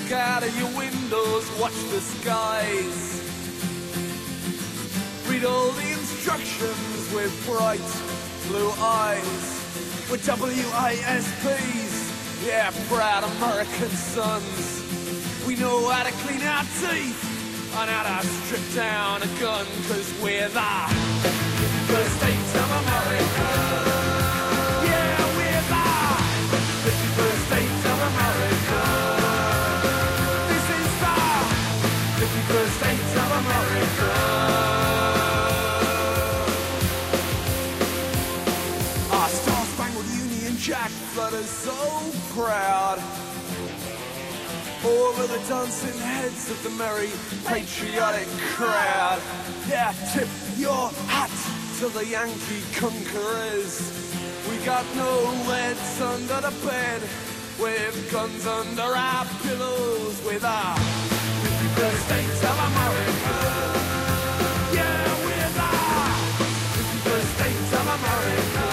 Look out of your windows, watch the skies. Read all the instructions with bright blue eyes. We're WASPs, yeah, proud American sons. We know how to clean our teeth and how to strip down a gun, 'cause we're the 51st state of America. Yeah, we're the 51st state of America. This is the 51st state of America. Our Star-Spangled Union Jack flutters so proud over the dancing heads of the merry patriotic crowd. Yeah, tip your hat to the Yankee conquerors. We got no leads under the bed, with guns under our pillows, with our 51st state of America. Yeah, we're the 51st state of America.